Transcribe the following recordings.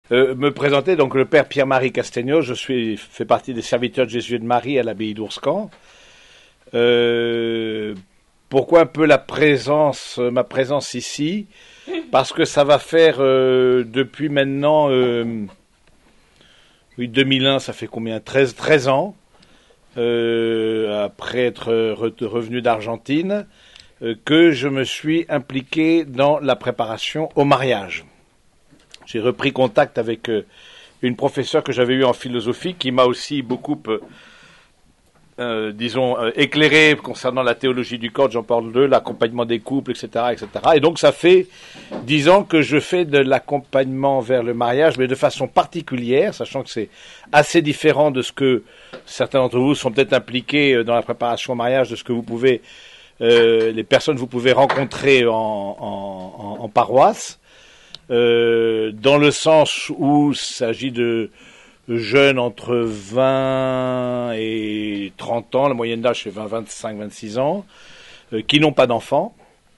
Me présenter, donc le père Pierre-Marie Castegno, fais partie des serviteurs de Jésus et de Marie à l'abbaye d'Ourscan. Pourquoi un peu ma présence ici? Parce que ça va faire depuis maintenant, oui, 2001, ça fait combien? 13 ans, après être revenu d'Argentine, que je me suis impliqué dans la préparation au mariage. J'ai repris contact avec une professeure que j'avais eue en philosophie qui m'a aussi beaucoup, éclairé concernant la théologie du corps de Jean-Paul II, l'accompagnement des couples, etc., etc. Et donc ça fait 10 ans que je fais de l'accompagnement vers le mariage, mais de façon particulière, sachant que c'est assez différent de ce que certains d'entre vous sont peut-être impliqués dans la préparation au mariage, de ce que vous pouvez, les personnes que vous pouvez rencontrer en paroisse. Dans le sens où il s'agit de jeunes entre 20 et 30 ans, la moyenne d'âge c'est 20, 25, 26 ans, qui n'ont pas d'enfants,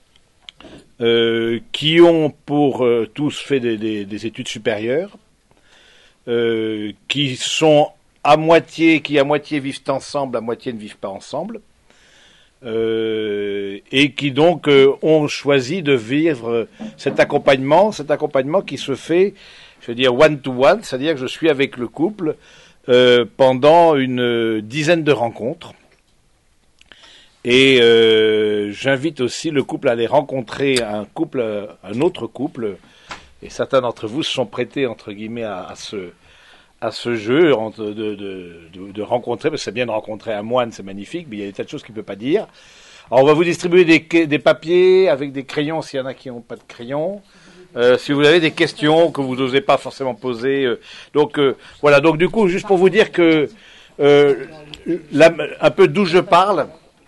qui ont pour tous fait des études supérieures, qui à moitié vivent ensemble, à moitié ne vivent pas ensemble, et qui donc ont choisi de vivre cet accompagnement qui se fait, je veux dire one-to-one, c'est-à-dire que je suis avec le couple pendant une dizaine de rencontres, et j'invite aussi le couple à aller rencontrer un autre couple, et certains d'entre vous se sont prêtés entre guillemets à ce jeu de rencontrer, parce que c'est bien de rencontrer un moine, c'est magnifique, mais il y a des tas de choses qu'il ne peut pas dire. Alors on va vous distribuer des papiers avec des crayons s'il y en a qui n'ont pas de crayons. Si vous avez des questions que vous n'osez pas forcément poser. Voilà, donc du coup, juste pour vous dire que un peu d'où je parle,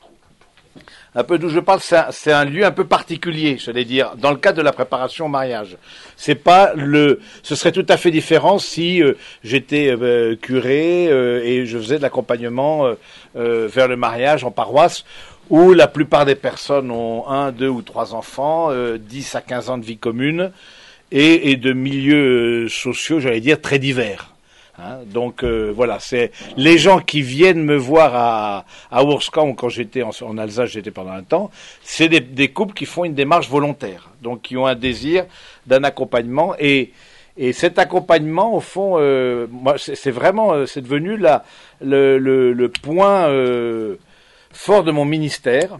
c'est un lieu un peu particulier, j'allais dire, dans le cadre de la préparation au mariage. Ce serait tout à fait différent si j'étais curé et je faisais de l'accompagnement vers le mariage en paroisse, où la plupart des personnes ont 1, 2 ou 3 enfants, 10 à 15 ans de vie commune, et de milieux sociaux, j'allais dire, très divers. Donc voilà, c'est les gens qui viennent me voir à Ourscan, ou quand j'étais en Alsace, j'étais pendant un temps, c'est des couples qui font une démarche volontaire, donc qui ont un désir d'un accompagnement, et cet accompagnement, au fond, moi, c'est vraiment, c'est devenu le point fort de mon ministère.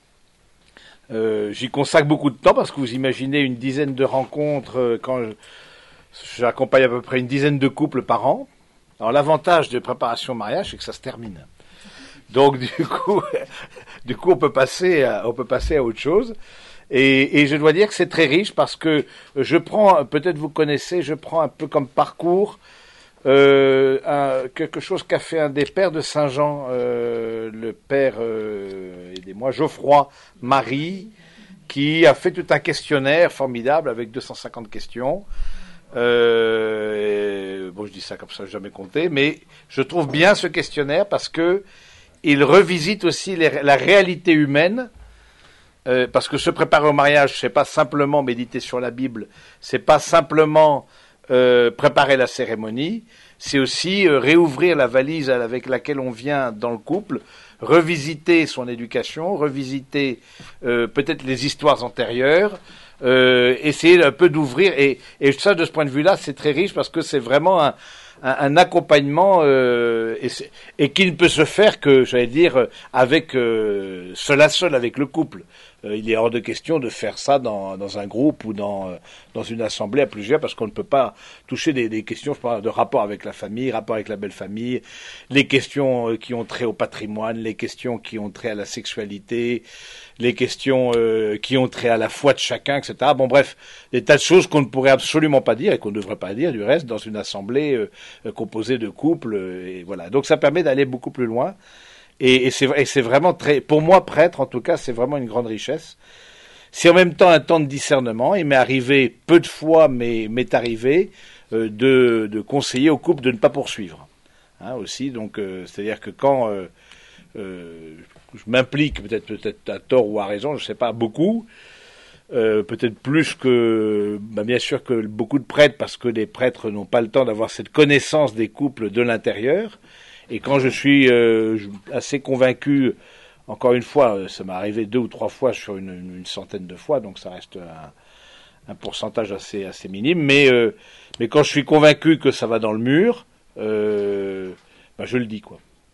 J'y consacre beaucoup de temps, parce que vous imaginez une dizaine de rencontres quand j'accompagne à peu près une dizaine de couples par an. Alors l'avantage de préparation au mariage, c'est que ça se termine. Donc du coup on peut passer à autre chose. Et je dois dire que c'est très riche, parce que peut-être vous connaissez, je prends un peu comme parcours quelque chose qu'a fait un des pères de Saint-Jean, le père, aidez-moi, Geoffroy Marie, qui a fait tout un questionnaire formidable avec 250 questions. Je dis ça comme ça, je n'ai jamais compté, mais je trouve bien ce questionnaire parce que il revisite aussi la réalité humaine, parce que se préparer au mariage, c'est pas simplement méditer sur la Bible, c'est pas simplement préparer la cérémonie, c'est aussi réouvrir la valise avec laquelle on vient dans le couple, revisiter son éducation, revisiter peut-être les histoires antérieures, essayer un peu d'ouvrir, et ça, de ce point de vue-là, c'est très riche, parce que c'est vraiment un accompagnement et qui ne peut se faire que, j'allais dire, avec seul à seul avec le couple. Il est hors de question de faire ça dans un groupe ou dans une assemblée à plusieurs, parce qu'on ne peut pas toucher des questions, je parle de rapport avec la famille, rapport avec la belle famille, les questions qui ont trait au patrimoine, les questions qui ont trait à la sexualité, les questions qui ont trait à la foi de chacun, etc. Bon, bref, des tas de choses qu'on ne pourrait absolument pas dire, et qu'on ne devrait pas dire du reste dans une assemblée composée de couples, et voilà. Donc ça permet d'aller beaucoup plus loin. Et c'est vraiment pour moi, prêtre, en tout cas, c'est vraiment une grande richesse. C'est en même temps un temps de discernement. Il m'est arrivé peu de fois, mais m'est arrivé de conseiller au couple de ne pas poursuivre. Aussi, donc, c'est-à-dire que quand je m'implique, peut-être à tort ou à raison, je ne sais pas, beaucoup, peut-être plus que, bien sûr que beaucoup de prêtres, parce que les prêtres n'ont pas le temps d'avoir cette connaissance des couples de l'intérieur. Et quand je suis assez convaincu, encore une fois, ça m'est arrivé 2 ou 3 fois sur une centaine de fois, donc ça reste un pourcentage assez minime, mais quand je suis convaincu que ça va dans le mur, je le dis, quoi.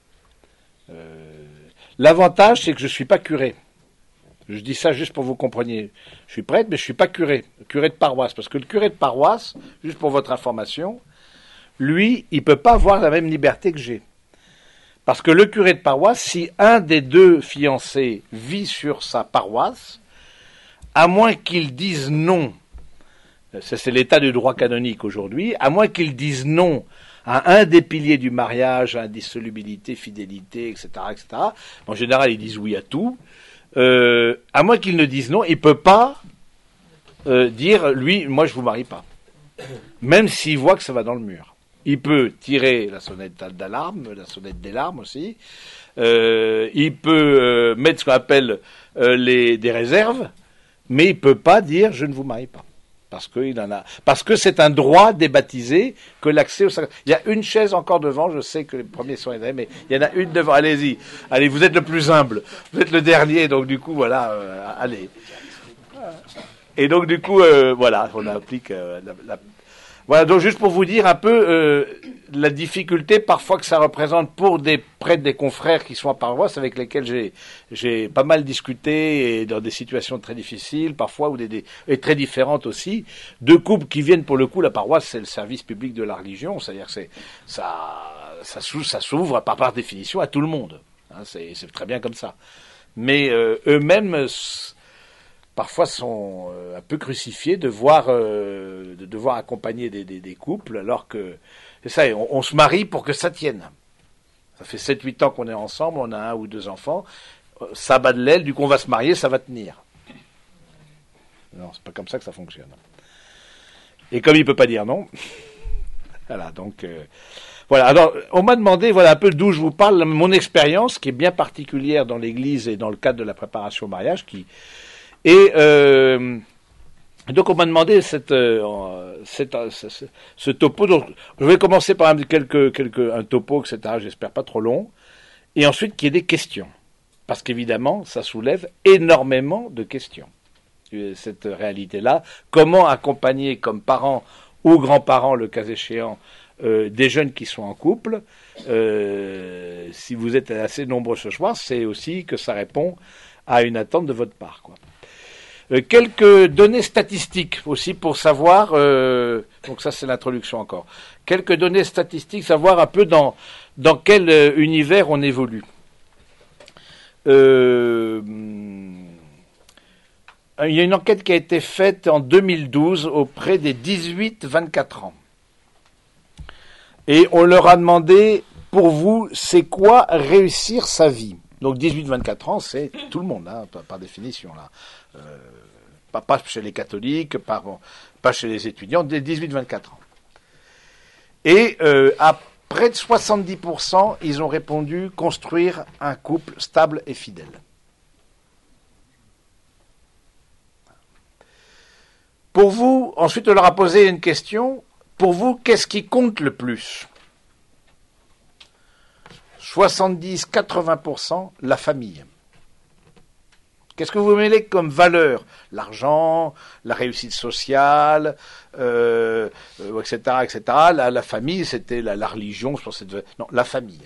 L'avantage, c'est que je suis pas curé. Je dis ça juste pour que vous compreniez. Je suis prêtre, mais je suis pas curé de paroisse, parce que le curé de paroisse, juste pour votre information, lui, il peut pas avoir la même liberté que j'ai. Parce que le curé de paroisse, si un des 2 fiancés vit sur sa paroisse, à moins qu'il dise non, ça c'est l'état du droit canonique aujourd'hui, à moins qu'il dise non à un des piliers du mariage, indissolubilité, fidélité, etc., etc., en général ils disent oui à tout, à moins qu'il ne dise non, il ne peut pas dire, lui, moi je vous marie pas. Même s'il voit que ça va dans le mur. Il peut tirer la sonnette d'alarme, la sonnette des larmes aussi, il peut mettre ce qu'on appelle des réserves, mais il peut pas dire je ne vous marie pas. Parce que c'est un droit des baptisés que l'accès au sacrement. Il y a une chaise encore devant, je sais que les premiers sont aidés, mais il y en a une devant. Allez-y, allez, vous êtes le plus humble, vous êtes le dernier, donc du coup voilà, allez. Et donc du coup voilà, on applique Voilà, donc juste pour vous dire un peu la difficulté parfois que ça représente pour des prêtres, des confrères qui sont en paroisse, avec lesquels j'ai pas mal discuté, et dans des situations très difficiles, parfois, et très différentes aussi, 2 couples qui viennent, pour le coup, la paroisse, c'est le service public de la religion, c'est-à-dire que ça s'ouvre par définition à tout le monde. Hein, c'est très bien comme ça. Mais eux-mêmes parfois sont un peu crucifiés de devoir accompagner des couples, alors que c'est ça, on se marie pour que ça tienne. Ça fait 7-8 ans qu'on est ensemble, on a 1 ou 2 enfants, ça bat de l'aile, du coup on va se marier, ça va tenir. Non, c'est pas comme ça que ça fonctionne. Et comme il peut pas dire non, voilà, donc voilà. Alors on m'a demandé, voilà un peu d'où je vous parle, mon expérience qui est bien particulière dans l'Église et dans le cadre de la préparation au mariage, et donc on m'a demandé ce topo. Donc je vais commencer par un topo, etc. J'espère pas trop long, et ensuite qu'il y ait des questions, parce qu'évidemment ça soulève énormément de questions. Cette réalité-là, comment accompagner comme parents ou grands-parents, le cas échéant, des jeunes qui sont en couple. Si vous êtes assez nombreux ce soir, c'est aussi que ça répond à une attente de votre part, quoi. Quelques données statistiques aussi pour savoir, donc ça c'est l'introduction encore, quelques données statistiques, savoir un peu dans quel univers on évolue. Il y a une enquête qui a été faite en 2012 auprès des 18-24 ans. Et on leur a demandé, pour vous, c'est quoi réussir sa vie ? Donc 18-24 ans, c'est tout le monde, hein, par définition, là. Pas chez les catholiques, pas chez les étudiants, dès 18-24 ans. Et à près de 70%, ils ont répondu construire un couple stable et fidèle. Pour vous, ensuite on leur a posé une question, pour vous, qu'est-ce qui compte le plus ? 70-80%, la famille. Qu'est-ce que vous mêlez comme valeur ? L'argent, la réussite sociale, etc., etc. La famille, c'était la religion, je pense que c'était... Non, la famille.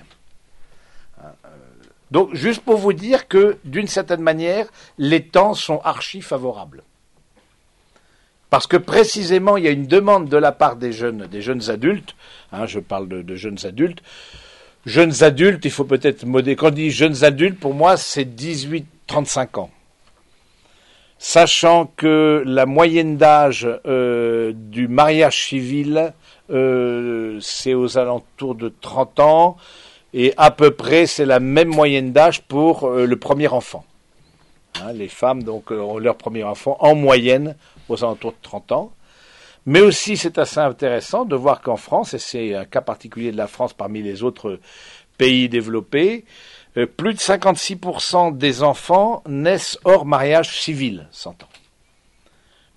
Donc, juste pour vous dire que, d'une certaine manière, les temps sont archi favorables. Parce que précisément, il y a une demande de la part des jeunes adultes, hein, je parle de jeunes adultes. Jeunes adultes, il faut peut-être modérer. Quand on dit jeunes adultes, pour moi, c'est 18-35 ans. Sachant que la moyenne d'âge du mariage civil, c'est aux alentours de 30 ans, et à peu près c'est la même moyenne d'âge pour le premier enfant. Hein, les femmes donc ont leur premier enfant en moyenne aux alentours de 30 ans. Mais aussi c'est assez intéressant de voir qu'en France, et c'est un cas particulier de la France parmi les autres pays développés, plus de 56% des enfants naissent hors mariage civil, s'entend.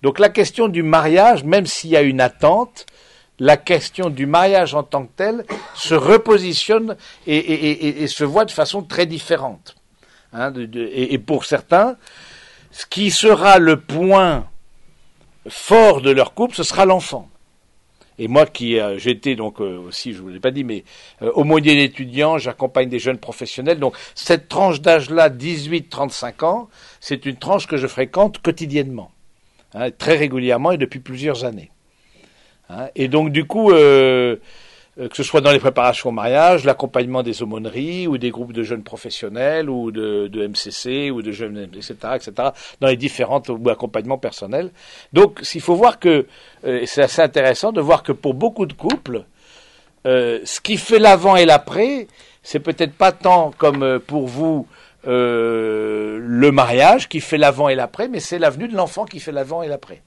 Donc la question du mariage, même s'il y a une attente, la question du mariage en tant que tel se repositionne et se voit de façon très différente. Hein, et pour certains, ce qui sera le point fort de leur couple, ce sera l'enfant. Et moi j'étais donc aussi, je vous l'ai pas dit, mais aumônier d'étudiants, j'accompagne des jeunes professionnels. Donc cette tranche d'âge-là, 18-35 ans, c'est une tranche que je fréquente quotidiennement, hein, très régulièrement et depuis plusieurs années. Hein, et donc du coup, que ce soit dans les préparations au mariage, l'accompagnement des aumôneries ou des groupes de jeunes professionnels ou de MCC ou de jeunes, etc., dans les différentes ou accompagnements personnels. Donc, il faut voir que, c'est assez intéressant de voir que pour beaucoup de couples, ce qui fait l'avant et l'après, c'est peut-être pas tant comme pour vous le mariage qui fait l'avant et l'après, mais c'est l'avenue de l'enfant qui fait l'avant et l'après.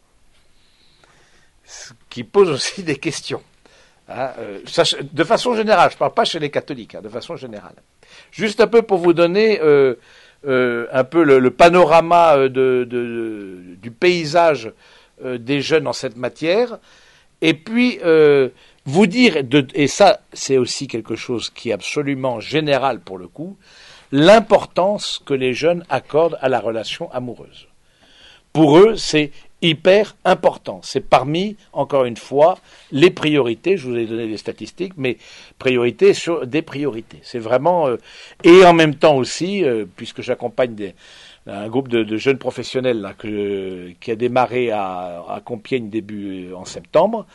Ce qui pose aussi des questions. Hein, de façon générale, je ne parle pas chez les catholiques, hein, de façon générale. Juste un peu pour vous donner un peu le panorama du paysage des jeunes en cette matière, et puis vous dire, et ça c'est aussi quelque chose qui est absolument général pour le coup, l'importance que les jeunes accordent à la relation amoureuse. Pour eux, c'est hyper important. C'est parmi, encore une fois, les priorités. Je vous ai donné des statistiques, mais priorités sur des priorités. C'est vraiment... et en même temps aussi, puisque j'accompagne un groupe de jeunes professionnels là, qui a démarré à Compiègne début en septembre,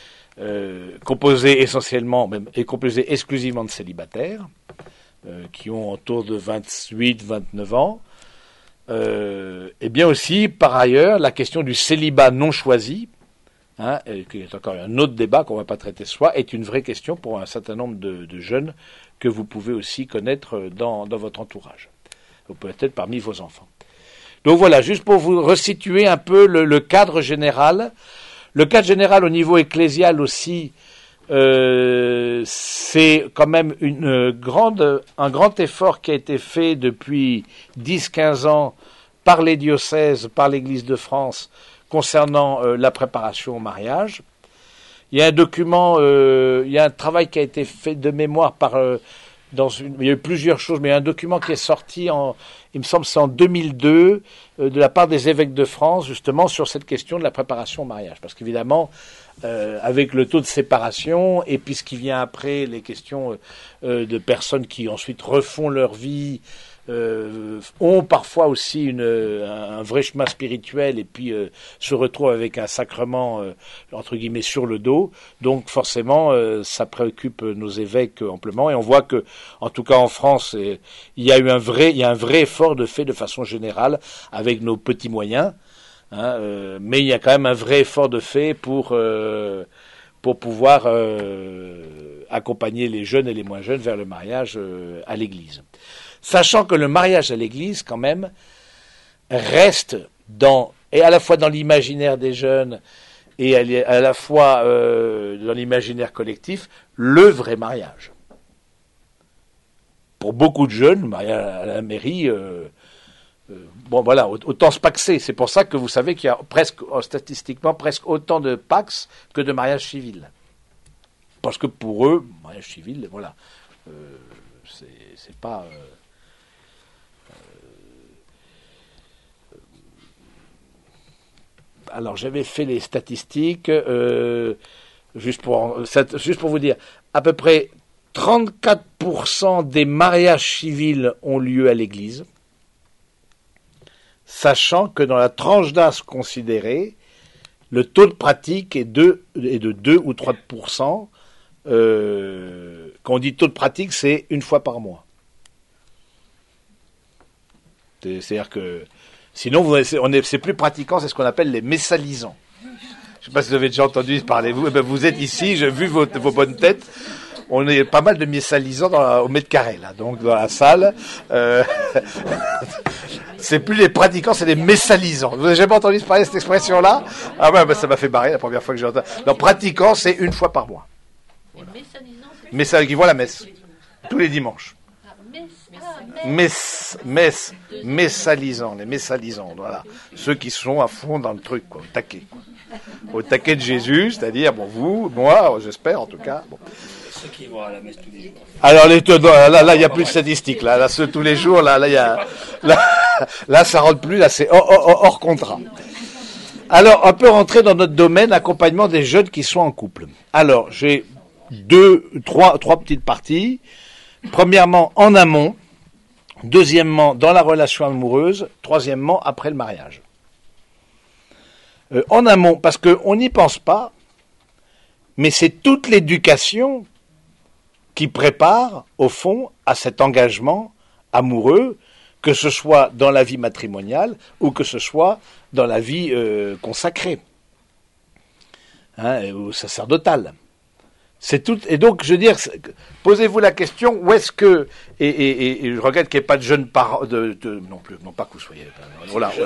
composé essentiellement, même, et composé exclusivement de célibataires, qui ont autour de 28-29 ans, et bien aussi, par ailleurs, la question du célibat non choisi, hein, qui est encore un autre débat qu'on ne va pas traiter ce soir, est une vraie question pour un certain nombre de jeunes que vous pouvez aussi connaître dans votre entourage, ou peut-être parmi vos enfants. Donc voilà, juste pour vous resituer un peu le cadre général. Le cadre général au niveau ecclésial aussi, c'est quand même un grand effort qui a été fait depuis 10-15 ans par les diocèses, par l'Église de France, concernant la préparation au mariage. Il y a un document, il y a un travail qui a été fait de mémoire il y a eu plusieurs choses, mais il y a un document qui est sorti il me semble c'est en 2002, de la part des évêques de France, justement, sur cette question de la préparation au mariage. Parce qu'évidemment, avec le taux de séparation, et puis ce qui vient après, les questions de personnes qui ensuite refont leur vie, ont parfois aussi un vrai chemin spirituel, et puis se retrouvent avec un sacrement, entre guillemets, sur le dos. Donc forcément, ça préoccupe nos évêques amplement, et on voit que, en tout cas en France, il y a un vrai effort de fait de façon générale, avec nos petits moyens, hein, mais il y a quand même un vrai effort de fait pour pouvoir accompagner les jeunes et les moins jeunes vers le mariage à l'Église. Sachant que le mariage à l'Église, quand même, reste et à la fois dans l'imaginaire des jeunes et à la fois dans l'imaginaire collectif, le vrai mariage. Pour beaucoup de jeunes, le mariage à la mairie, bon voilà, autant se paxer. C'est pour ça que vous savez qu'il y a statistiquement presque autant de pax que de mariages civils. Parce que pour eux, mariage civil, voilà, c'est pas... Alors j'avais fait les statistiques, juste pour vous dire, à peu près 34% des mariages civils ont lieu à l'église, sachant que dans la tranche d'âge considérée, le taux de pratique est de 2 ou 3%. Quand on dit taux de pratique, c'est une fois par mois. C'est-à-dire que sinon, c'est plus pratiquant, c'est ce qu'on appelle les messalisants. Je ne sais pas si vous avez déjà entendu parler, vous êtes ici, j'ai vu vos bonnes têtes. On est pas mal de messalisants au mètre carré, là, donc dans la salle. C'est plus les pratiquants, c'est les messalisants. Vous n'avez jamais entendu parler de cette expression-là? Ah ouais, ça m'a fait barrer la première fois que j'ai entendu. Donc pratiquants, c'est une fois par mois. Voilà. Messalisants, qui vont à la messe tous les dimanches. Messalisants, les messalisants, voilà. Ceux qui sont à fond dans le truc, quoi, au taquet. Au taquet de Jésus, c'est-à-dire, bon, vous, moi, j'espère en tout cas. Bon. Ceux qui vont à la messe tous les jours. Alors, là, il n'y a plus de statistiques, là, ceux tous les jours, là, il y a, là, ça rentre plus, là, c'est hors contrat. Alors, on peut rentrer dans notre domaine, accompagnement des jeunes qui sont en couple. Alors, j'ai trois petites parties. Premièrement, en amont. Deuxièmement, dans la relation amoureuse. Troisièmement, après le mariage. En amont, parce qu'on n'y pense pas, mais c'est toute l'éducation qui prépare, au fond, à cet engagement amoureux, que ce soit dans la vie matrimoniale ou que ce soit dans la vie consacrée, ou sacerdotale. C'est tout. Et donc, je veux dire, posez-vous la question, où est-ce que, et je regrette qu'il n'y ait pas de jeunes parents, non plus, non pas que vous soyez, oh là,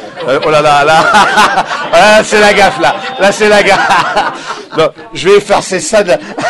là, c'est la gaffe, là, c'est la gaffe. Non, je vais effacer ça.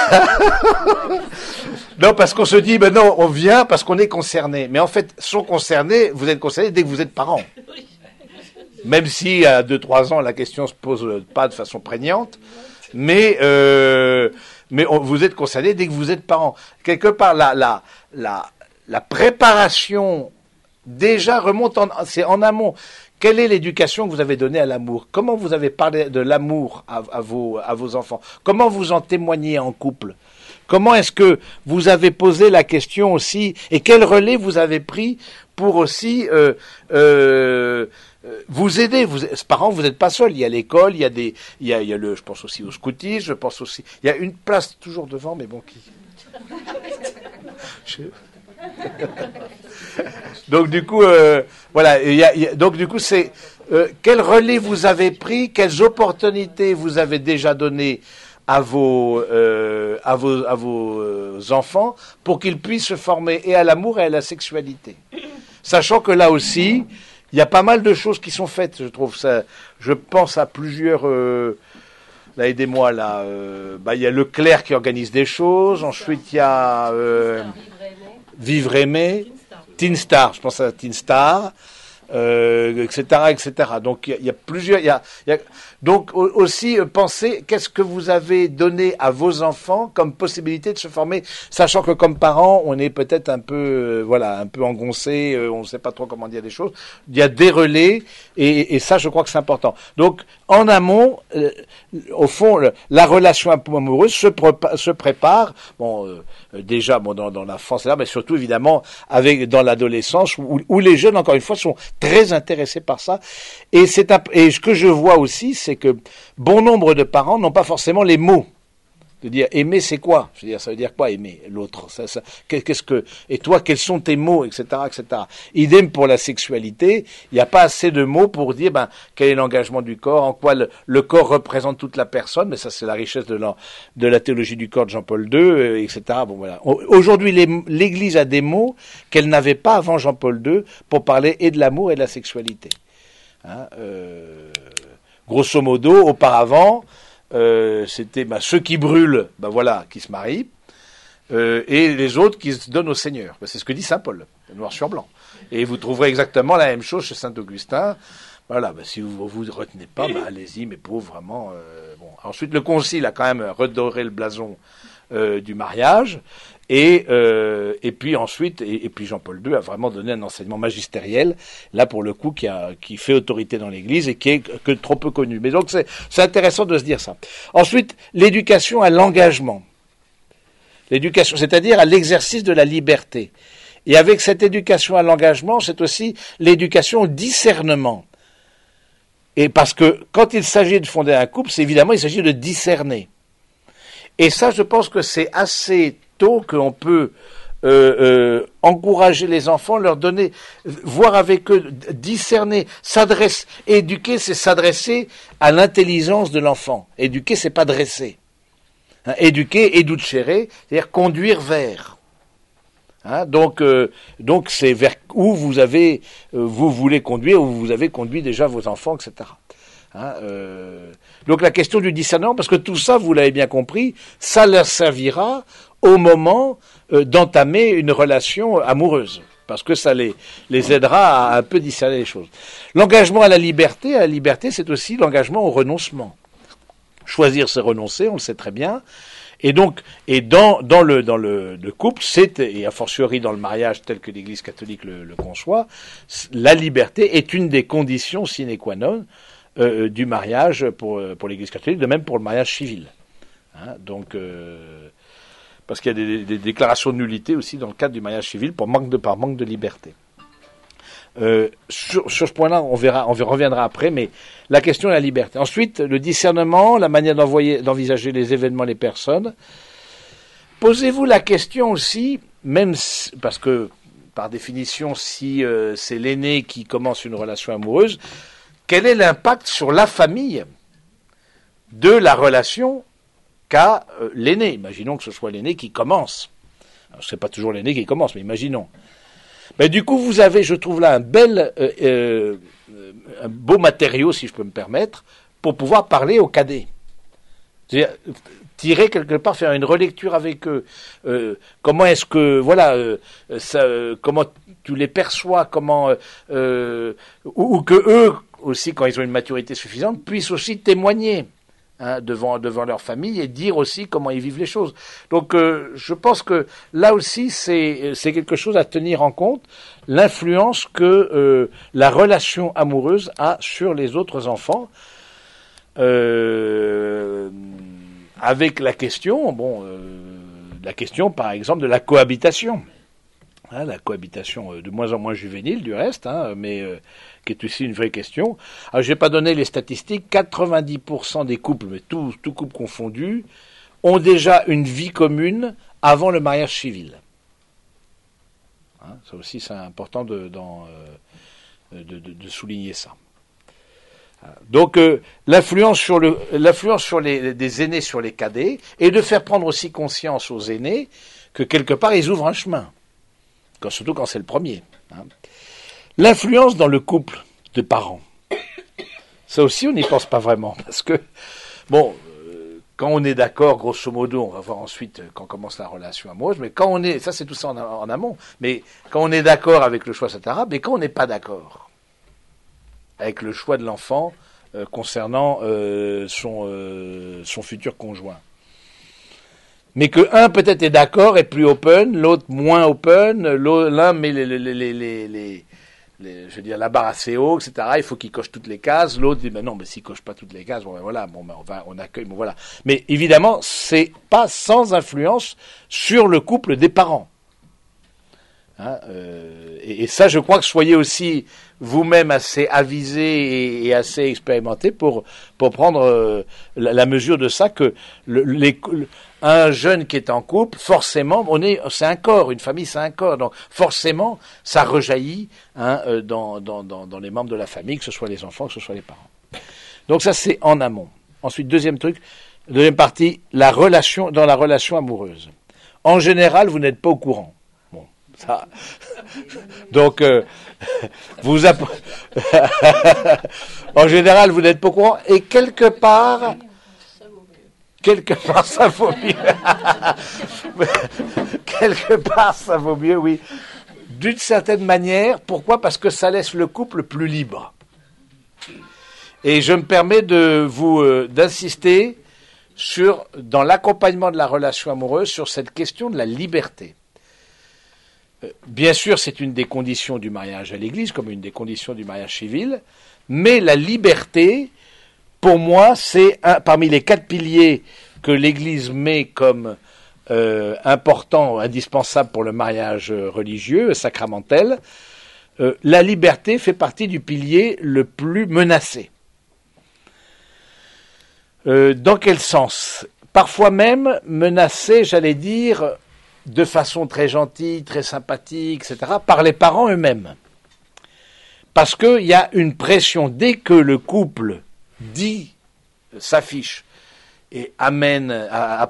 Non, parce qu'on se dit, ben non, on vient parce qu'on est concerné. Mais en fait, sont concernés, vous êtes concernés dès que vous êtes parents. Même si à 2-3 ans, la question se pose pas de façon prégnante, mais vous êtes concerné dès que vous êtes parents. Quelque part, la préparation déjà remonte c'est en amont. Quelle est l'éducation que vous avez donnée à l'amour? Comment vous avez parlé de l'amour à vos enfants? Comment vous en témoignez en couple? Comment est-ce que vous avez posé la question aussi, et quel relais vous avez pris pour aussi vous aider? Parents, vous n'êtes pas seuls. Il y a l'école, il y a je pense aussi au scoutisme, je pense aussi, il y a une place toujours devant, mais bon, donc du coup, voilà. Donc du coup, c'est quel relais vous avez pris, quelles opportunités vous avez déjà données à vos enfants pour qu'ils puissent se former et à l'amour et à la sexualité. Sachant que là aussi, il y a pas mal de choses qui sont faites, je trouve ça. Je pense à plusieurs. Là, aidez-moi là. Il y a Leclerc qui organise des choses. Ensuite, il y a Vivre Aimer, Teen Star. Je pense à Teen Star. Etc., etc. Donc il y a plusieurs. Donc aussi penser qu'est-ce que vous avez donné à vos enfants comme possibilité de se former, sachant que comme parents, on est peut-être un peu un peu engoncé, on ne sait pas trop comment dire des choses. Il y a des relais et ça, je crois que c'est important. Donc en amont, au fond, la relation amoureuse se prépare. Déjà dans l'enfance là, mais surtout évidemment dans l'adolescence où les jeunes, encore une fois, sont très intéressés par ça. Et ce que je vois aussi, c'est que bon nombre de parents n'ont pas forcément les mots. De dire aimer, c'est quoi? Je veux dire, ça veut dire quoi aimer l'autre? Et toi, quels sont tes mots, etc., etc. Idem pour la sexualité. Il n'y a pas assez de mots pour dire quel est l'engagement du corps, en quoi le corps représente toute la personne. Mais ça, c'est la richesse de la théologie du corps de Jean-Paul II, etc. Bon voilà. Aujourd'hui, l'Église a des mots qu'elle n'avait pas avant Jean-Paul II pour parler et de l'amour et de la sexualité. Grosso modo, auparavant. C'était ceux qui brûlent, qui se marient, et les autres qui se donnent au Seigneur. C'est ce que dit saint Paul, noir sur blanc. Et vous trouverez exactement la même chose chez saint Augustin. Voilà, si vous retenez pas, allez-y, mais pauvre, vraiment. Ensuite, le Concile a quand même redoré le blason du mariage, et puis ensuite, et puis Jean-Paul II a vraiment donné un enseignement magistériel, là pour le coup, qui fait autorité dans l'Église et qui est que trop peu connu. Mais donc c'est intéressant de se dire ça. Ensuite, l'éducation à l'engagement. L'éducation, c'est-à-dire à l'exercice de la liberté. Et avec cette éducation à l'engagement, c'est aussi l'éducation au discernement. Et parce que quand il s'agit de fonder un couple, c'est évidemment, il s'agit de discerner. Et ça, je pense que c'est assez tôt qu'on peut encourager les enfants, leur donner, voir avec eux, discerner, éduquer, c'est s'adresser à l'intelligence de l'enfant. Éduquer, c'est pas dresser. Éduquer, educere, c'est-à-dire conduire vers. Donc c'est vers où vous voulez conduire, où vous avez conduit déjà vos enfants, etc. Donc la question du discernement, parce que tout ça, vous l'avez bien compris, ça leur servira au moment d'entamer une relation amoureuse, parce que ça les aidera à un peu discerner les choses. L'engagement à la liberté, c'est aussi l'engagement au renoncement. Choisir, c'est renoncer, on le sait très bien. Et donc, dans le couple, et a fortiori dans le mariage tel que l'Église catholique le conçoit, la liberté est une des conditions sine qua non du mariage pour l'Église catholique, de même pour le mariage civil. Hein, donc, parce qu'il y a des déclarations de nullité aussi dans le cadre du mariage civil par manque de liberté. Sur ce point-là, on reviendra après, mais la question est la liberté. Ensuite, le discernement, la manière d'envisager les événements, les personnes. Posez-vous la question aussi, parce que, par définition, si c'est l'aîné qui commence une relation amoureuse, quel est l'impact sur la famille de la relation qu'a l'aîné? Imaginons que ce soit l'aîné qui commence. Alors, c'est pas toujours l'aîné qui commence, mais imaginons. Ben, du coup, vous avez, je trouve là, un beau matériau, si je peux me permettre, pour pouvoir parler aux cadets. C'est-à-dire, tirer quelque part, faire une relecture avec eux. Comment est-ce que, comment tu les perçois, ou que eux aussi, quand ils ont une maturité suffisante, puissent aussi témoigner. Hein, devant leur famille et dire aussi comment ils vivent les choses. Donc je pense que là aussi c'est quelque chose à tenir en compte, l'influence que la relation amoureuse a sur les autres enfants, avec la question par exemple de la cohabitation. Hein, la cohabitation de moins en moins juvénile du reste, mais qui est aussi une vraie question. Alors, je vais pas donner les statistiques, 90% des couples, mais tout couple confondu, ont déjà une vie commune avant le mariage civil. Hein, ça aussi, c'est important de souligner ça. Donc, l'influence sur des aînés sur les cadets, et de faire prendre aussi conscience aux aînés que quelque part, ils ouvrent un chemin. Surtout quand c'est le premier. Hein. L'influence dans le couple de parents. Ça aussi, on n'y pense pas vraiment. Parce que, quand on est d'accord, grosso modo, on va voir ensuite quand commence la relation amoureuse, mais quand on est, ça c'est tout ça en amont, mais quand on est d'accord avec le choix, etc., mais quand on n'est pas d'accord avec le choix de l'enfant concernant son futur conjoint. Mais que un peut-être est d'accord et plus open, l'autre moins open, l'un met je veux dire la barre assez haut, etc. Il faut qu'il coche toutes les cases. L'autre dit non, mais s'il coche pas toutes les cases, on accueille, voilà. Mais évidemment, c'est pas sans influence sur le couple des parents. Hein, et ça, je crois que soyez aussi vous-même assez avisé et assez expérimenté pour prendre la mesure de ça, que un jeune qui est en couple, forcément, c'est un corps, une famille, c'est un corps, donc forcément, ça rejaillit dans les membres de la famille, que ce soit les enfants, que ce soit les parents. Donc ça, c'est en amont. Ensuite, deuxième partie, dans la relation amoureuse. En général, vous n'êtes pas au courant. Ça. Donc, en général, vous n'êtes pas au courant, et quelque part, ça vaut mieux. Quelque part, ça vaut mieux, oui. D'une certaine manière, pourquoi ? Parce que ça laisse le couple plus libre. Et je me permets d'insister dans l'accompagnement de la relation amoureuse, sur cette question de la liberté. Bien sûr, c'est une des conditions du mariage à l'Église, comme une des conditions du mariage civil, mais la liberté, pour moi, c'est parmi les 4 piliers que l'Église met comme important, indispensable pour le mariage religieux, sacramentel. La liberté fait partie du pilier le plus menacé. Dans quel sens ? Parfois même menacé, j'allais dire, de façon très gentille, très sympathique, etc., par les parents eux-mêmes. Parce qu'il y a une pression, dès que le couple s'affiche et amène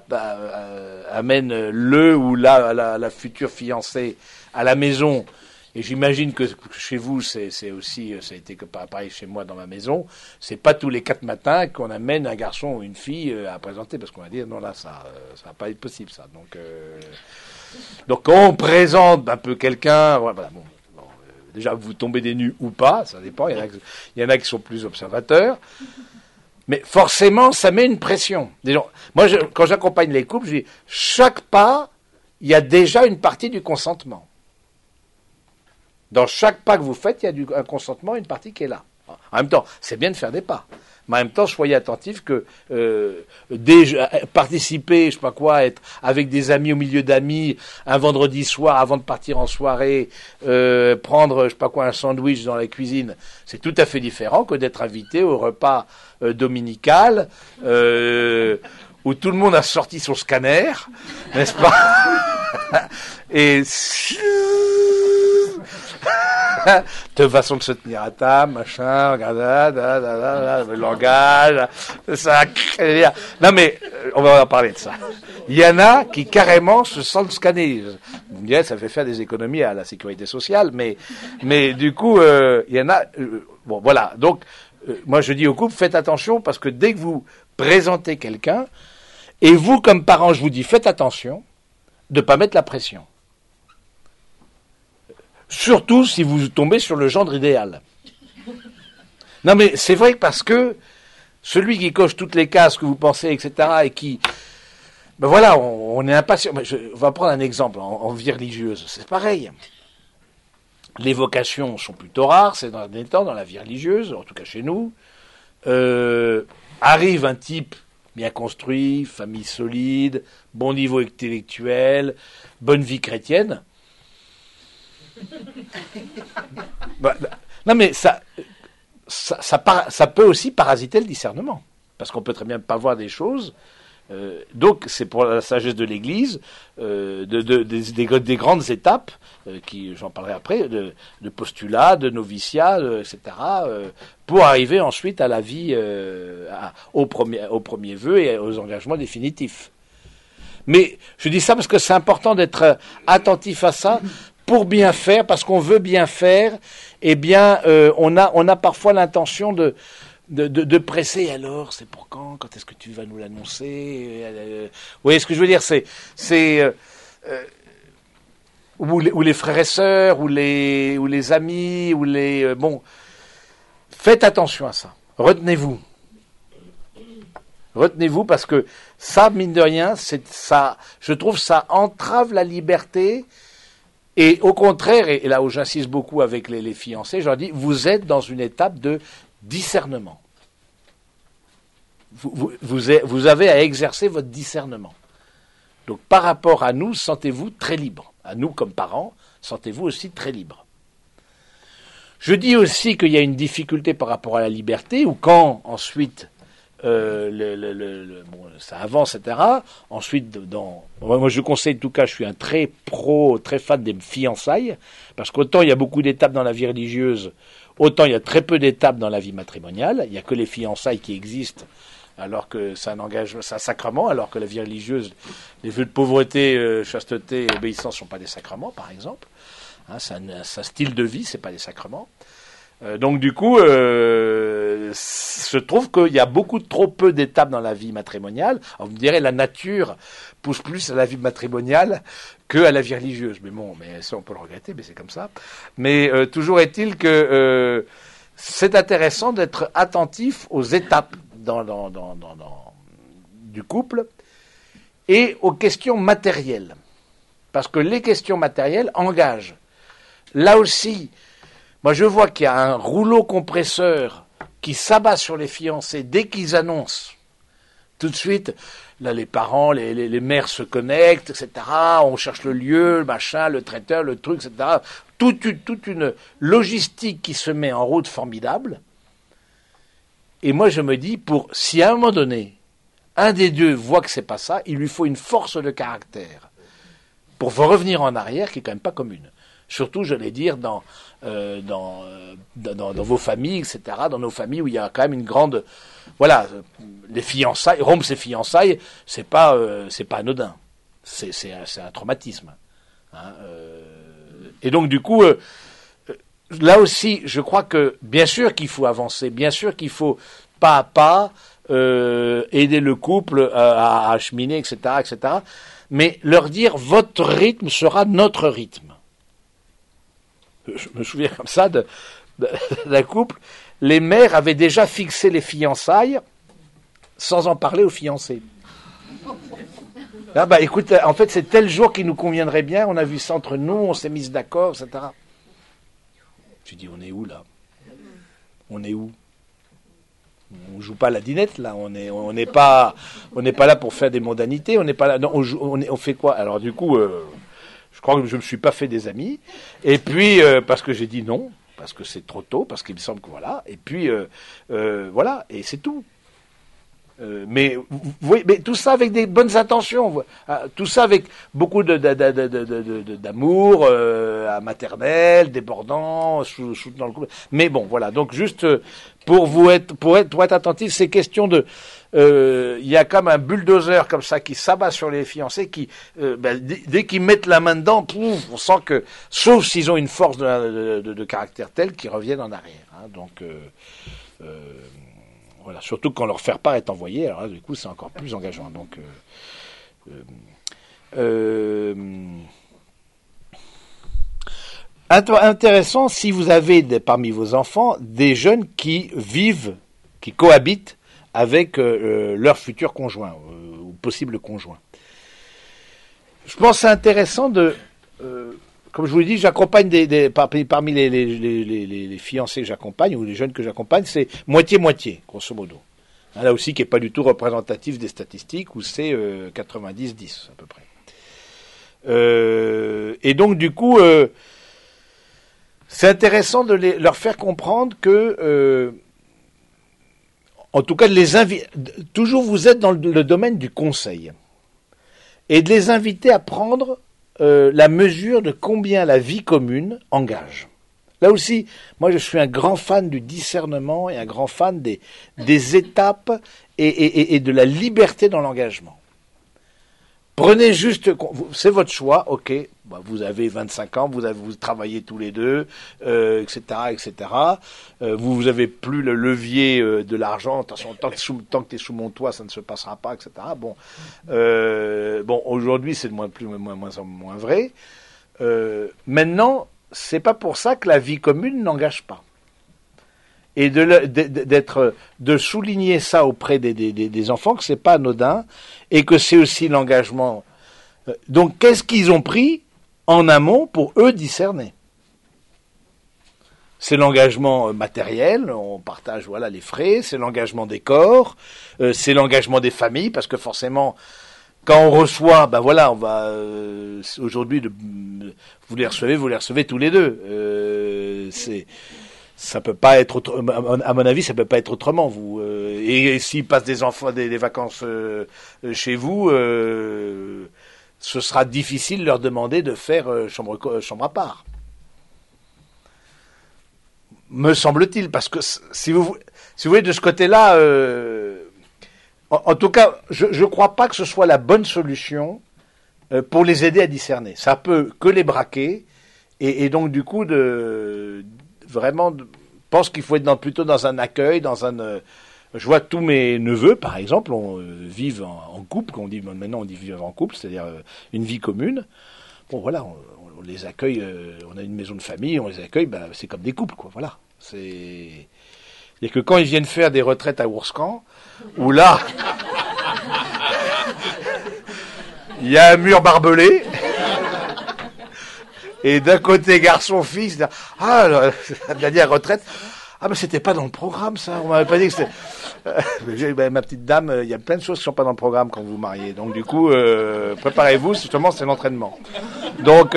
le ou la future fiancée à la maison et j'imagine que chez vous, c'est aussi, ça a été pareil chez moi dans ma maison, c'est pas tous les 4 matins qu'on amène un garçon ou une fille à présenter, parce qu'on va dire, non là, ça va pas être possible, ça. Donc quand on présente un peu quelqu'un, voilà, bon, déjà vous tombez des nues ou pas, ça dépend, il y en a qui sont plus observateurs, mais forcément, ça met une pression. Moi, quand j'accompagne les couples, je dis, chaque pas, il y a déjà une partie du consentement. Dans chaque pas que vous faites, il y a un consentement, une partie qui est là. En même temps, c'est bien de faire des pas. Mais en même temps, soyez attentifs que participer, je sais pas quoi, être avec des amis au milieu d'amis, un vendredi soir avant de partir en soirée, prendre, je sais pas quoi, un sandwich dans la cuisine, c'est tout à fait différent que d'être invité au repas dominical, où tout le monde a sorti son scanner, n'est-ce pas? Et de façon de se tenir à table, machin, regarde, le langage, ça. Non mais, on va en parler de ça. Il y en a qui carrément se sentent scannés. Vous me direz, ça fait faire des économies à la sécurité sociale, mais du coup, il y en a. Bon, voilà. Donc, moi je dis au couple, faites attention parce que dès que vous présentez quelqu'un, et vous comme parents, je vous dis, faites attention de pas mettre la pression. Surtout si vous tombez sur le gendre idéal. Non mais c'est vrai parce que celui qui coche toutes les cases que vous pensez, etc., et qui... Ben voilà, on est impatient. On va prendre un exemple en vie religieuse. C'est pareil. Les vocations sont plutôt rares, c'est dans des temps, dans la vie religieuse, en tout cas chez nous. Arrive un type bien construit, famille solide, bon niveau intellectuel, bonne vie chrétienne. Bah, non mais ça peut aussi parasiter le discernement, parce qu'on peut très bien pas voir des choses. Donc c'est pour la sagesse de l'Église, des grandes étapes, qui j'en parlerai après, de postulats, de noviciat, etc., pour arriver ensuite à la vie, au premier vœu et aux engagements définitifs. Mais je dis ça parce que c'est important d'être attentif à ça. Pour bien faire, parce qu'on veut bien faire, eh bien, on a parfois l'intention de presser. Alors, c'est pour quand? Quand est-ce que tu vas nous l'annoncer? Vous voyez ce que je veux dire? Ou les frères et sœurs, ou les amis, bon, faites attention à ça. Retenez-vous parce que ça, mine de rien, ça, je trouve, ça entrave la liberté. Et au contraire, et là où j'insiste beaucoup avec les fiancés, je leur dis, vous êtes dans une étape de discernement. Vous avez à exercer votre discernement. Donc par rapport à nous, sentez-vous très libre. À nous comme parents, sentez-vous aussi très libre. Je dis aussi qu'il y a une difficulté par rapport à la liberté, ou quand ensuite ça avance, etc. Ensuite, moi je conseille, en tout cas, je suis un très fan des fiançailles, parce qu'autant il y a beaucoup d'étapes dans la vie religieuse, autant il y a très peu d'étapes dans la vie matrimoniale. Il n'y a que les fiançailles qui existent, alors que c'est un sacrement, alors que la vie religieuse, les vœux de pauvreté, chasteté, obéissance ne sont pas des sacrements, par exemple. Hein, c'est un style de vie, c'est pas des sacrements. Donc du coup, je trouve qu'il y a trop peu d'étapes dans la vie matrimoniale. Alors, vous me direz, la nature pousse plus à la vie matrimoniale que à la vie religieuse. Mais bon, ça on peut le regretter, mais c'est comme ça. Mais toujours est-il que c'est intéressant d'être attentif aux étapes du couple et aux questions matérielles. Parce que les questions matérielles engagent. Là aussi, moi, je vois qu'il y a un rouleau compresseur qui s'abat sur les fiancés dès qu'ils annoncent. Tout de suite, là, les parents, les mères se connectent, etc. On cherche le lieu, le machin, le traiteur, le truc, etc. Toute une logistique qui se met en route formidable. Et moi, je me dis, si à un moment donné, un des deux voit que c'est pas ça, il lui faut une force de caractère pour revenir en arrière qui est quand même pas commune. Surtout, j'allais dire, dans vos familles, etc., dans nos familles où il y a quand même une grande... Voilà, les fiançailles, rompre ses fiançailles, c'est pas anodin. C'est un traumatisme. Hein, Et donc du coup, là aussi, je crois que bien sûr qu'il faut avancer, bien sûr qu'il faut pas à pas aider le couple à cheminer, etc., etc. Mais leur dire votre rythme sera notre rythme. Je me souviens comme ça d'un couple. Les mères avaient déjà fixé les fiançailles sans en parler aux fiancés. Ah bah écoute, en fait c'est tel jour qui nous conviendrait bien, on a vu ça entre nous, on s'est mis d'accord, etc. J'ai dit on est où là? On est où? On joue pas à la dinette là, on n'est pas là pour faire des mondanités, on n'est pas là, non, on fait quoi? Alors du coup, je crois que je me suis pas fait des amis, et puis parce que j'ai dit non, parce que c'est trop tôt, parce qu'il me semble que voilà, et puis voilà, et c'est tout. Mais tout ça avec des bonnes intentions, tout ça avec beaucoup d'amour maternel, débordant, soutenant le couple. Mais bon, voilà. Donc juste pour être attentif, ces questions de, il y a comme un bulldozer comme ça qui s'abat sur les fiancés, qui dès qu'ils mettent la main dedans, pouf, on sent que, sauf s'ils ont une force de caractère telle, qu'ils reviennent en arrière. Hein, donc voilà, surtout quand leur faire-part est envoyé, alors là, du coup, c'est encore plus engageant. Donc, intéressant si vous avez parmi vos enfants des jeunes qui cohabitent avec leur futur conjoint ou possible conjoint. Je pense que c'est intéressant comme je vous l'ai dit, j'accompagne parmi les fiancés que j'accompagne ou les jeunes que j'accompagne, c'est moitié-moitié, grosso modo. Là aussi, qui n'est pas du tout représentatif des statistiques, où c'est 90-10 à peu près. Et donc, du coup, c'est intéressant de leur faire comprendre que, en tout cas, de les inviter. Toujours, vous êtes dans le domaine du conseil, et de les inviter à prendre la mesure de combien la vie commune engage. Là aussi, moi je suis un grand fan du discernement et un grand fan des étapes et de la liberté dans l'engagement. Prenez juste, c'est votre choix, ok, bah vous avez 25 ans, vous travaillez tous les deux, etc., etc. Vous avez plus le levier de l'argent, attention, tant que tu es sous mon toit, ça ne se passera pas, etc. Bon, aujourd'hui c'est de moins vrai. Maintenant, c'est pas pour ça que la vie commune n'engage pas. Et de souligner ça auprès des enfants, que c'est pas anodin, et que c'est aussi l'engagement. Donc, qu'est-ce qu'ils ont pris en amont pour eux discerner? C'est l'engagement matériel, on partage voilà les frais, c'est l'engagement des corps, c'est l'engagement des familles, parce que forcément, quand on reçoit, ben voilà, on va aujourd'hui, vous les recevez tous les deux. Ça peut pas être à mon avis, ça peut pas être autrement. Et s'ils passent des vacances chez vous, ce sera difficile de leur demander de faire chambre à part. Me semble-t-il, parce que si vous voulez de ce côté-là, en tout cas, je crois pas que ce soit la bonne solution pour les aider à discerner. Ça peut que les braquer, et donc du coup vraiment, pense qu'il faut être plutôt dans un accueil, je vois tous mes neveux, par exemple, vivent en couple, maintenant on dit vivre en couple, c'est-à-dire une vie commune. Bon voilà, on les accueille, on a une maison de famille, on les accueille, c'est comme des couples, quoi, voilà. C'est que quand ils viennent faire des retraites à Ourscan, où là, il y a un mur barbelé, et d'un côté garçon-fils, la dernière retraite, mais c'était pas dans le programme ça, on m'avait pas dit que c'était... ma petite dame, il y a plein de choses qui sont pas dans le programme quand vous vous mariez, donc du coup, préparez-vous, justement c'est l'entraînement. Donc,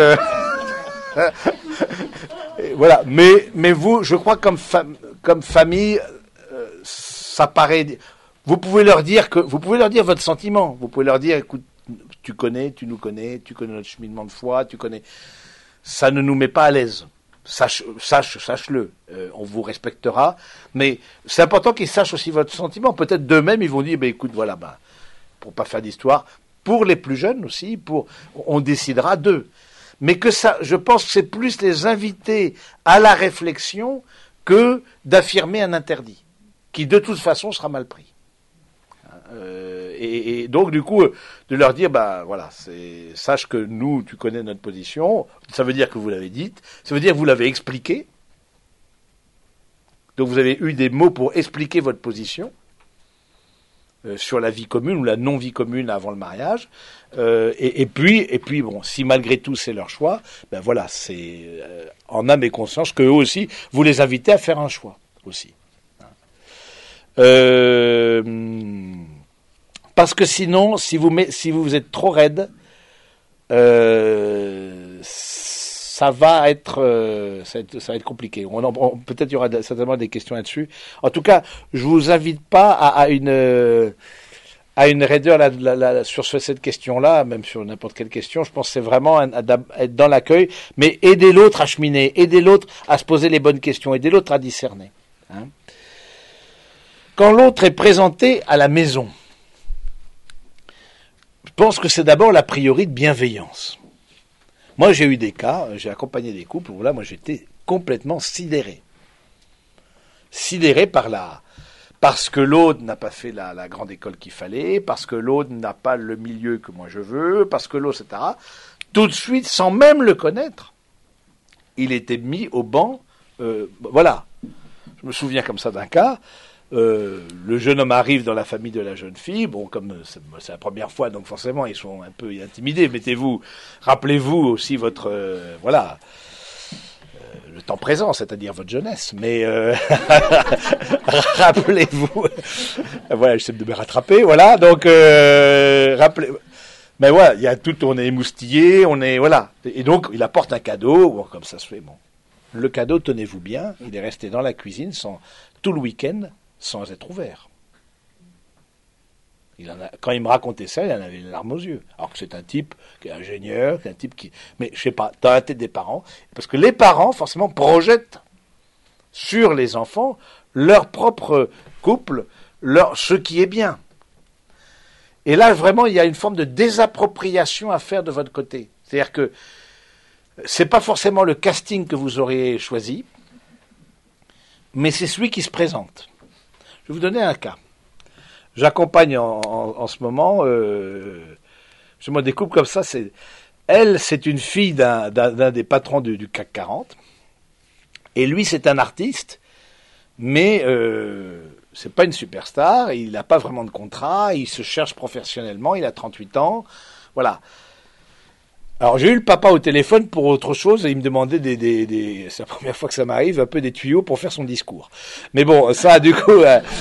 voilà, mais vous, je crois comme famille, ça paraît... Vous pouvez leur dire votre sentiment, vous pouvez leur dire, écoute, tu nous connais, tu connais notre cheminement de foi, tu connais... Ça ne nous met pas à l'aise. Sache-le. On vous respectera. Mais c'est important qu'ils sachent aussi votre sentiment. Peut-être d'eux-mêmes, ils vont dire, écoute, voilà, pour pas faire d'histoire, pour les plus jeunes aussi, on décidera d'eux. mais que ça, je pense que c'est plus les inviter à la réflexion que d'affirmer un interdit, qui de toute façon sera mal pris. Et donc du coup, de leur dire, bah voilà, sache que nous, tu connais notre position, ça veut dire que vous l'avez dite, ça veut dire que vous l'avez expliqué, donc vous avez eu des mots pour expliquer votre position sur la vie commune ou la non-vie commune avant le mariage, et puis bon, si malgré tout c'est leur choix, ben voilà, c'est en âme et conscience que eux aussi, vous les invitez à faire un choix aussi. Parce que sinon, si vous êtes trop raide, ça va être compliqué. Peut-être il y aura certainement des questions là-dessus. En tout cas, je vous invite pas à une raideur sur cette question-là, même sur n'importe quelle question. Je pense que c'est vraiment être dans l'accueil, mais aider l'autre à cheminer, aider l'autre à se poser les bonnes questions, aider l'autre à discerner. Hein. Quand l'autre est présenté à la maison, je pense que c'est d'abord la priori de bienveillance. Moi, j'ai eu des cas, j'ai accompagné des couples où là, moi, j'étais complètement sidéré. Sidéré parce que l'autre n'a pas fait la grande école qu'il fallait, parce que l'autre n'a pas le milieu que moi je veux, parce que l'autre, etc. Tout de suite, sans même le connaître, il était mis au banc. Voilà. Je me souviens comme ça d'un cas. Le jeune homme arrive dans la famille de la jeune fille. Bon, comme c'est la première fois, donc forcément ils sont un peu intimidés. Rappelez-vous aussi votre le temps présent, c'est-à-dire votre jeunesse. Mais rappelez-vous. Voilà, j'essaie de me rattraper. Voilà, donc rappelez. Mais voilà, il y a tout, on est émoustillé, voilà. Et donc il apporte un cadeau. Bon, comme ça se fait. Bon, le cadeau, tenez-vous bien, il est resté dans la cuisine tout le week-end. Sans être ouvert. Quand il me racontait ça, il en avait les larmes aux yeux. Alors que c'est un type qui est ingénieur, mais je sais pas, dans la tête des parents, parce que les parents, forcément, projettent sur les enfants leur propre couple, ce qui est bien. Et là, vraiment, il y a une forme de désappropriation à faire de votre côté. C'est-à-dire que c'est pas forcément le casting que vous auriez choisi, mais c'est celui qui se présente. Je vais vous donner un cas. J'accompagne en ce moment, justement des couples comme ça. C'est une fille d'un des patrons du CAC 40. Et lui, c'est un artiste, mais c'est pas une superstar. Il n'a pas vraiment de contrat. Il se cherche professionnellement. Il a 38 ans. Voilà. Alors j'ai eu le papa au téléphone pour autre chose et il me demandait c'est la première fois que ça m'arrive, un peu des tuyaux pour faire son discours. Mais bon, ça du coup...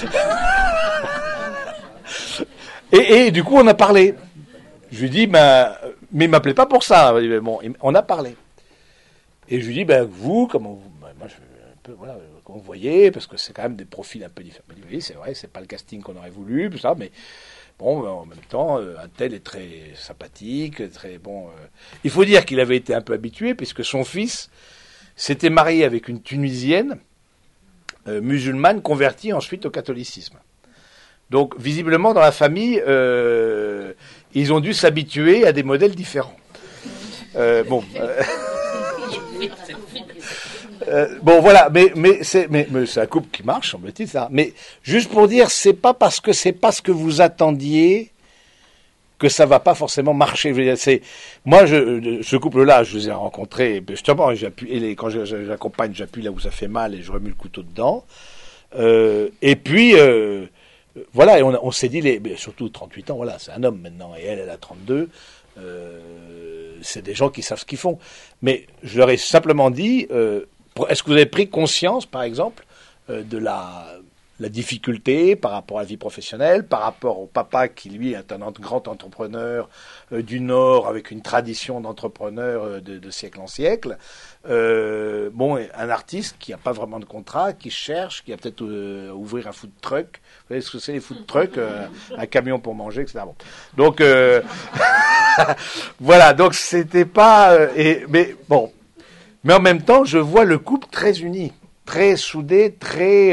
Et du coup on a parlé. Je lui dis, mais il m'appelait pas pour ça. Bon, on a parlé. Et je lui dis, vous, comment vous... moi je un peu, voilà, comment vous voyez, parce que c'est quand même des profils un peu différents. Il dit, oui, c'est vrai, c'est pas le casting qu'on aurait voulu, tout ça, mais... Bon, en même temps, un tel est très sympathique, très bon. Il faut dire qu'il avait été un peu habitué, puisque son fils s'était marié avec une Tunisienne musulmane convertie ensuite au catholicisme. Donc, visiblement, dans la famille, ils ont dû s'habituer à des modèles différents. Bon voilà, mais c'est un couple qui marche, semble-t-il, ça. Mais juste pour dire, c'est pas parce que c'est pas ce que vous attendiez que ça va pas forcément marcher. Je veux dire, moi, ce couple-là, je les ai rencontrés, justement, quand j'accompagne, j'appuie là où ça fait mal et je remue le couteau dedans. Et puis, voilà, et on s'est dit, surtout 38 ans, voilà, c'est un homme maintenant, et elle a 32. C'est des gens qui savent ce qu'ils font. Mais je leur ai simplement dit, est-ce que vous avez pris conscience, par exemple, de la difficulté par rapport à la vie professionnelle, par rapport au papa qui, lui, est un grand entrepreneur du Nord, avec une tradition d'entrepreneur de siècle en siècle. Un artiste qui n'a pas vraiment de contrat, qui cherche, qui va peut-être ouvrir un food truck. Vous voyez ce que c'est, les food trucks, un camion pour manger, etc. Bon. Donc, voilà, donc c'était pas... mais bon... Mais en même temps, je vois le couple très uni, très soudé, très...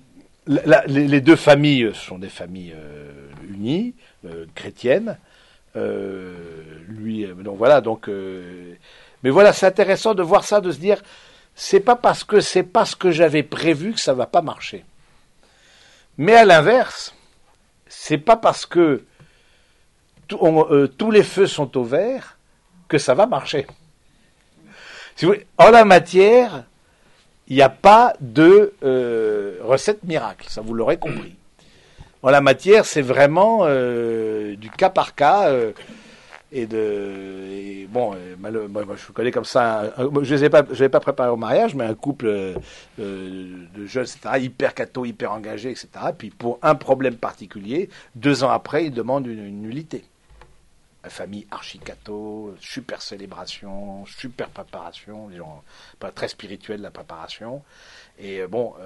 les deux familles sont des familles unies, chrétiennes. Donc voilà, mais voilà, c'est intéressant de voir ça, de se dire, c'est pas parce que c'est pas ce que j'avais prévu que ça va pas marcher. Mais à l'inverse, c'est pas parce que tous les feux sont au vert que ça va marcher. Si vous voulez, en la matière, il n'y a pas de recette miracle, ça vous l'aurez compris. En la matière, c'est vraiment du cas par cas. Moi, je connais comme ça. Je n'avais pas préparé au mariage, mais un couple de jeunes, etc., hyper catho, hyper engagé, etc. Puis pour un problème particulier, 2 ans après, ils demandent une nullité. La famille archi-catho, super célébration, super préparation, les gens pas très spirituels la préparation. Et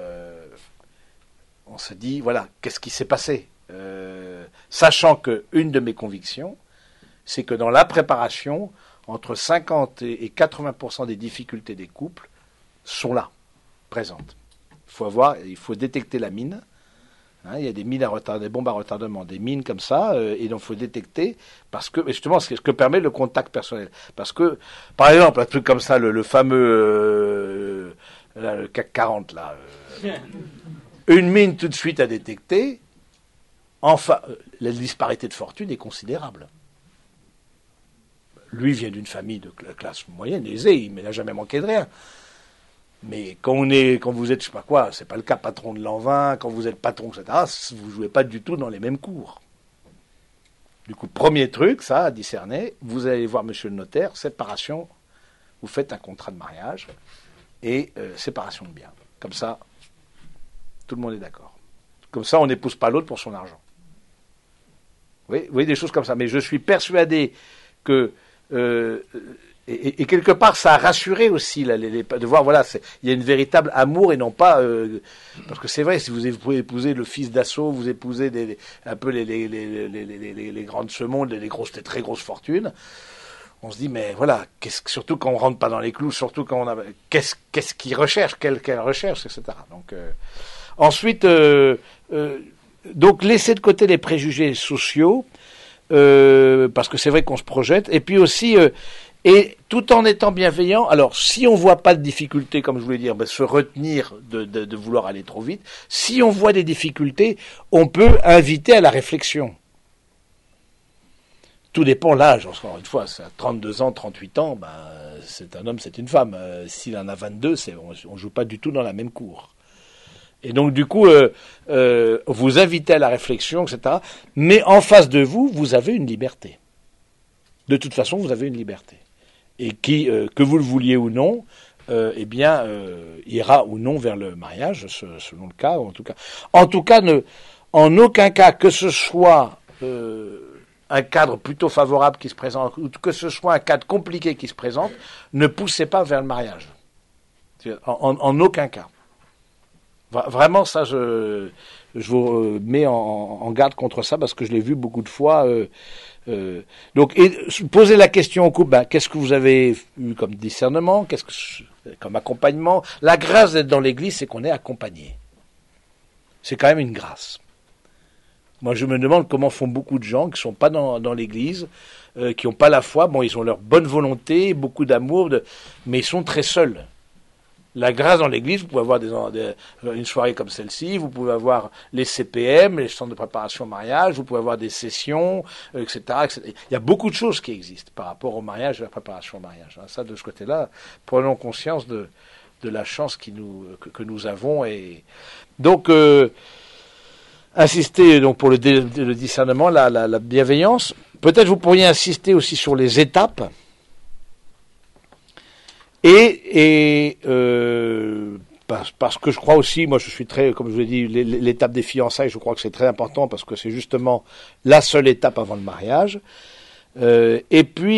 on se dit, voilà, qu'est-ce qui s'est passé, sachant que une de mes convictions, c'est que dans la préparation, entre 50 et 80% des difficultés des couples sont là, présentes. Il faut détecter la mine. Il y a des mines à retardement, des bombes à retardement, des mines comme ça, et donc il faut détecter, parce que, justement, c'est ce que permet le contact personnel. Parce que, par exemple, un truc comme ça, le fameux le CAC 40, là, une mine tout de suite à détecter, enfin, la disparité de fortune est considérable. Lui vient d'une famille de classe moyenne, aisée, il n'a jamais manqué de rien. Mais quand vous êtes, je sais pas quoi, c'est pas le cas, patron de l'an 20, quand vous êtes patron, etc., vous jouez pas du tout dans les mêmes cours. Du coup, premier truc, ça, à discerner, vous allez voir monsieur le notaire, séparation, vous faites un contrat de mariage, et séparation de biens. Comme ça, tout le monde est d'accord. Comme ça, on n'épouse pas l'autre pour son argent. Vous voyez, des choses comme ça. Mais je suis persuadé que... Et quelque part, ça a rassuré aussi de voir, voilà, il y a une véritable amour et non pas parce que c'est vrai, si vous épousez le fils d'assaut, vous épousez un peu les grands de ce monde, les très grosses fortunes, on se dit mais voilà, surtout quand on rentre pas dans les clous, surtout quand on a qu'est-ce qu'ils recherchent, quelle recherche, etc. Donc ensuite, donc laisser de côté les préjugés sociaux. Parce que c'est vrai qu'on se projette, et puis aussi, et tout en étant bienveillant, alors si on voit pas de difficultés, comme je voulais dire, se retenir de vouloir aller trop vite. Si on voit des difficultés, on peut inviter à la réflexion. Tout dépend l'âge, encore une fois, c'est à 32 ans, 38 ans, c'est un homme, c'est une femme. S'il en a 22, on joue pas du tout dans la même cour. Et donc, du coup, vous invitez à la réflexion, etc. Mais en face de vous, vous avez une liberté. De toute façon, vous avez une liberté. Et qui, que vous le vouliez ou non, ira ou non vers le mariage, selon le cas, ou en tout cas. En tout cas, en aucun cas, que ce soit un cadre plutôt favorable qui se présente, ou que ce soit un cadre compliqué qui se présente, ne poussez pas vers le mariage. En aucun cas. Vraiment, ça, je vous mets en garde contre ça parce que je l'ai vu beaucoup de fois. Donc, poser la question au couple, qu'est-ce que vous avez eu comme discernement, comme accompagnement. La grâce d'être dans l'église, c'est qu'on est accompagné. C'est quand même une grâce. Moi, je me demande comment font beaucoup de gens qui sont pas dans l'église, qui n'ont pas la foi. Bon, ils ont leur bonne volonté, beaucoup d'amour, mais ils sont très seuls. La grâce dans l'église, vous pouvez avoir une soirée comme celle-ci, vous pouvez avoir les CPM, les centres de préparation au mariage, vous pouvez avoir des sessions, etc., etc. Il y a beaucoup de choses qui existent par rapport au mariage et à la préparation au mariage. Ça, de ce côté-là, prenons conscience de la chance que nous avons. Et donc, insister donc pour le discernement, la bienveillance. Peut-être vous pourriez insister aussi sur les étapes. Parce que je crois aussi, moi je suis très, comme je vous l'ai dit, l'étape des fiançailles, je crois que c'est très important parce que c'est justement la seule étape avant le mariage. Et puis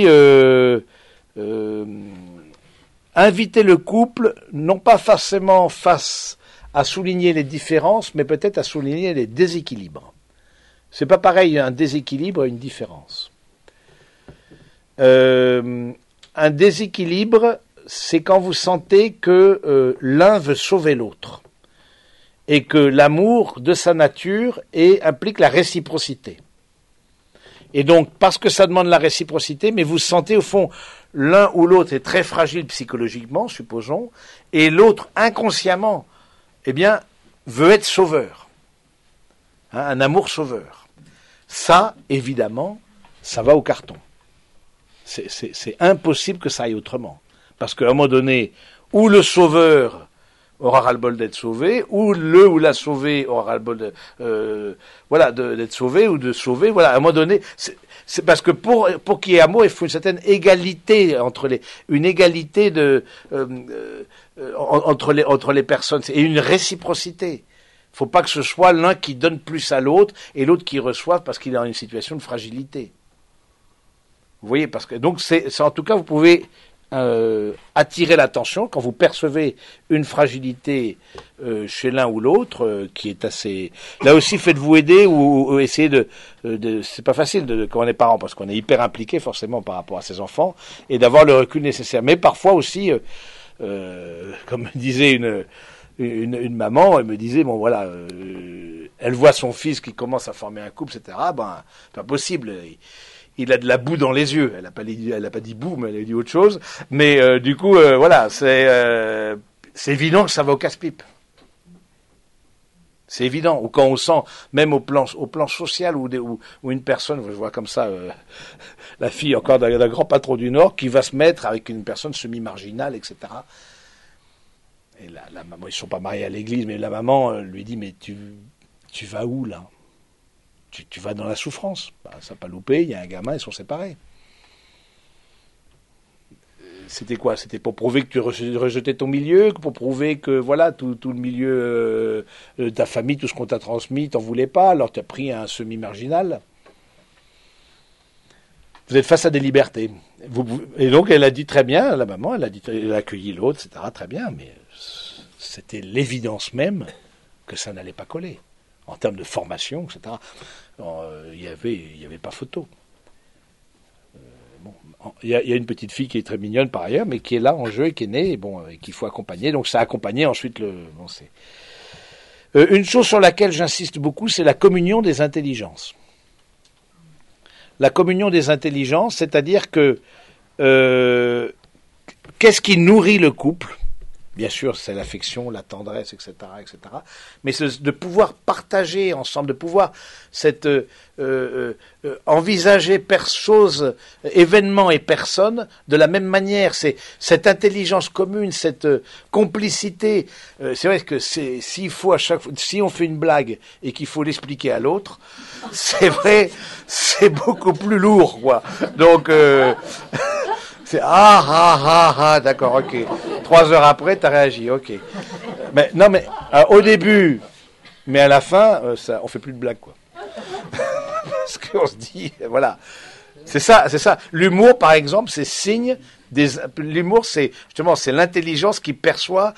inviter le couple, non pas forcément face à souligner les différences, mais peut-être à souligner les déséquilibres. C'est pas pareil un déséquilibre et une différence. Un déséquilibre, c'est quand vous sentez que l'un veut sauver l'autre et que l'amour de sa nature implique la réciprocité. Et donc, parce que ça demande la réciprocité, mais vous sentez au fond, l'un ou l'autre est très fragile psychologiquement, supposons, et l'autre, inconsciemment, eh bien, veut être sauveur. Hein, un amour sauveur. Ça, évidemment, ça va au carton. C'est impossible que ça aille autrement. Parce qu'à un moment donné, où le sauveur aura ras-le-bol d'être sauvé, ou le ou la sauvée aura ras-le-bol d'être sauvé ou de sauver. Voilà, à un moment donné, c'est parce que pour qu'il y ait amour, il faut une certaine égalité une égalité entre les personnes et une réciprocité. Il faut pas que ce soit l'un qui donne plus à l'autre et l'autre qui reçoive parce qu'il est dans une situation de fragilité. Vous voyez, parce que donc c'est en tout cas vous pouvez attirer l'attention quand vous percevez une fragilité chez l'un ou l'autre qui est assez. Là aussi, faites-vous aider ou essayez de c'est pas facile quand on est parent parce qu'on est hyper impliqué forcément par rapport à ses enfants et d'avoir le recul nécessaire. Mais parfois aussi, comme me disait une maman, elle me disait bon voilà, elle voit son fils qui commence à former un couple, etc. Ben pas possible. Il a de la boue dans les yeux. Elle a pas dit boue, mais elle a dit autre chose. Mais du coup, voilà, c'est évident que ça va au casse-pipe. C'est évident. Ou quand on sent, même au plan social, où une personne, je vois comme ça, la fille encore d'un grand patron du Nord, qui va se mettre avec une personne semi-marginale, etc. Et la maman, ils sont pas mariés à l'église, mais la maman lui dit, mais tu vas où là? Tu vas dans la souffrance. Bah, ça n'a pas loupé, il y a un gamin, ils sont séparés. C'était quoi? C'était pour prouver que tu rejetais ton milieu, pour prouver que voilà tout le milieu de ta famille, tout ce qu'on t'a transmis, t'en voulais pas, alors tu as pris un semi-marginal. Vous êtes face à des libertés. Et donc elle a dit très bien, la maman, elle a accueilli l'autre, etc. Très bien, mais c'était l'évidence même que ça n'allait pas coller. En termes de formation, etc. Il y avait pas photo. Il y a une petite fille qui est très mignonne par ailleurs, mais qui est là en jeu et qui est née, et qu'il faut accompagner. Donc ça a accompagné ensuite une chose sur laquelle j'insiste beaucoup, c'est la communion des intelligences. La communion des intelligences, c'est-à-dire que qu'est-ce qui nourrit le couple? Bien sûr, c'est l'affection, la tendresse, etc., etc. Mais c'est de pouvoir partager ensemble, de pouvoir envisager choses, événements et personnes de la même manière. C'est cette intelligence commune, cette complicité. C'est vrai que s'il faut à chaque fois, si on fait une blague et qu'il faut l'expliquer à l'autre, c'est vrai, c'est beaucoup plus lourd, quoi. Donc c'est d'accord, ok. 3 heures après, t'as réagi, ok. Mais non, mais au début, mais à la fin, on fait plus de blagues, quoi. Parce qu'on se dit, voilà, c'est ça. L'humour, par exemple, c'est signe l'humour, c'est justement, c'est l'intelligence qui perçoit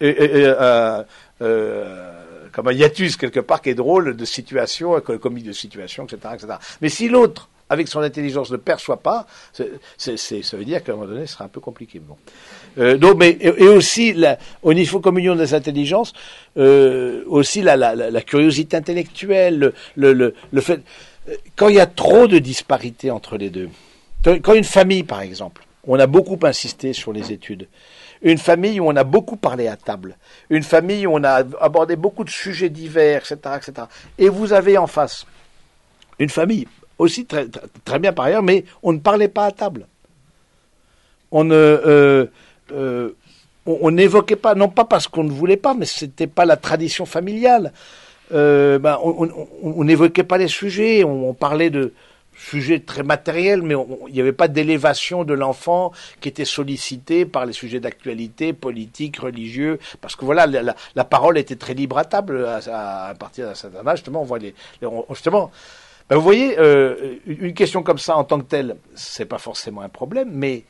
comme un hiatus quelque part qui est drôle de situation, comique de situation, etc., etc. Mais si l'autre avec son intelligence ne perçoit pas, ça veut dire qu'à un moment donné, ce sera un peu compliqué. Bon. Donc, mais et aussi au niveau communion des intelligences, aussi la curiosité intellectuelle, le fait quand il y a trop de disparités entre les deux. Quand une famille, par exemple, on a beaucoup insisté sur les études. Une famille où on a beaucoup parlé à table. Une famille où on a abordé beaucoup de sujets divers, etc., etc. Et vous avez en face une famille aussi très, très, très bien par ailleurs, mais on ne parlait pas à table. On n'évoquait pas, non pas parce qu'on ne voulait pas, mais c'était pas la tradition familiale. On n'évoquait pas les sujets, on parlait de sujets très matériels, mais il n'y avait pas d'élévation de l'enfant qui était sollicité par les sujets d'actualité, politique, religieux, parce que voilà, la parole était très libre à table à partir d'un certain âge. Justement, on voit justement. Ben vous voyez, une question comme ça en tant que telle, c'est pas forcément un problème, mais